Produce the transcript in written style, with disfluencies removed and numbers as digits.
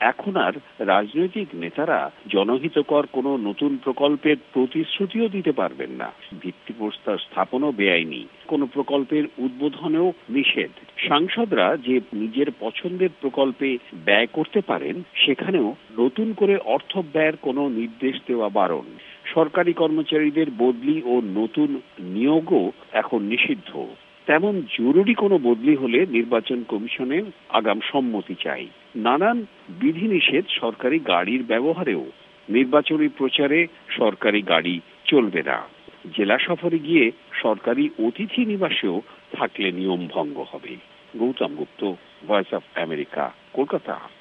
এখন আর রাজনৈতিক নেতারা জনহিতকর কোনো নতুন প্রকল্পের প্রতিশ্রুতিও দিতে পারবেন না। ভিত্তিপ্রস্তর স্থাপনও বেআইনি, কোনো প্রকল্পের উদ্বোধনেও নিষেধ। সাংসদরা যে নিজের পছন্দের প্রকল্পে ব্যয় করতে পারেন, সেখানেও নতুন করে অর্থ ব্যয়ের কোনো নির্দেশ দেওয়া বারণ। সরকারি কর্মচারীদের বদলি ও নতুন নিয়োগও এখন নিষিদ্ধ। তেমন জরুরি কোনো বদলি হলে নির্বাচন কমিশনের আগাম সম্মতি চাই। নানান বিধিনিষেধ সরকারি গাড়ির ব্যবহারেও। নির্বাচনী প্রচারে সরকারি গাড়ি চলবে না। জেলা সফরে গিয়ে সরকারি অতিথি নিবাসেও থাকলে নিয়ম ভঙ্গ হবে। Goutam Gupta, voice of America, Kolkata.